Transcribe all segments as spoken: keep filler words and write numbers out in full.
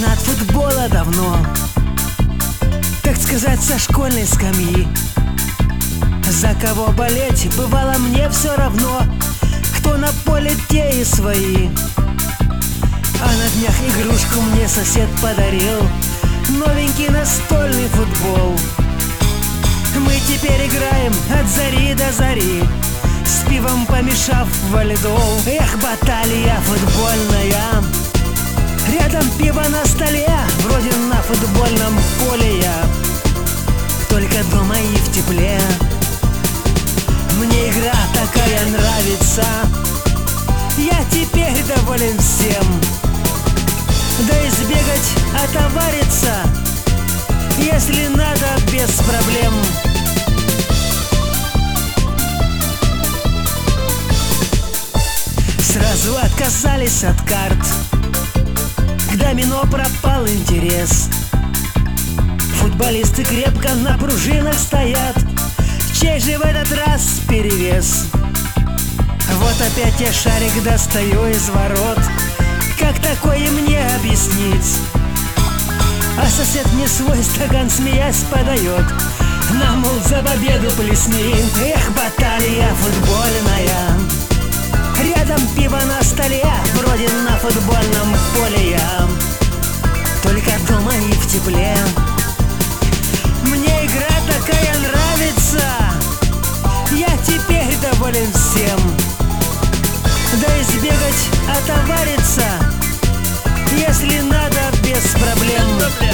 фанат футбола давно, так сказать, со школьной скамьи. За кого болеть бывало мне все равно, кто на поле, те и свои. А на днях игрушку мне сосед подарил, новенький настольный футбол. Мы теперь играем от зари до зари, с пивом помешав валидол. Эх, баталия футбольная, рядом пиво на столе, вроде на футбольном поле я, только дома и в тепле. Мне игра такая нравится, я теперь доволен всем. Да и сбегать, отовариться, если надо, без проблем. Сразу отказались от карт, к домино пропал интерес. Футболисты крепко на пружинах стоят, чей же в этот раз перевес? Вот опять я шарик достаю из ворот, как такое мне объяснить? А сосед мне свой стакан, смеясь, подает: на, мол, за победу плесни. Эх, баталия футбольная, рядом пиво на столе, вроде на футбольном поле я, только дома и в тепле. Мне игра такая нравится, я теперь доволен всем. Да и сбегать, отовариться, если надо, без проблем.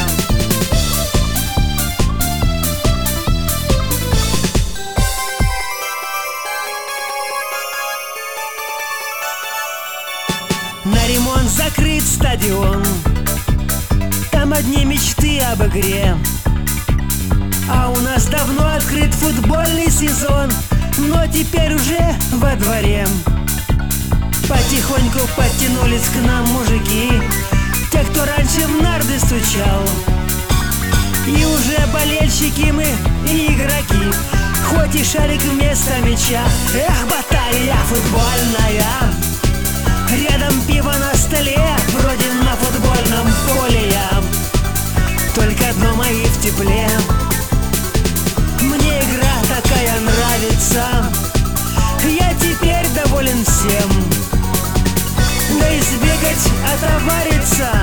На ремонт закрыт стадион, там одни мечты об игре. А у нас давно открыт футбольный сезон, но теперь уже во дворе. Потихоньку подтянулись к нам мужики, те, кто раньше в нарды стучал. И уже болельщики мы и игроки, хоть и шарик вместо мяча. Эх, баталия футбольная, рядом пиво на столе, вроде на футбольном поле я, только дома и в тепле. Мне игра такая нравится, я теперь доволен всем. Да и сбегать, отовариться,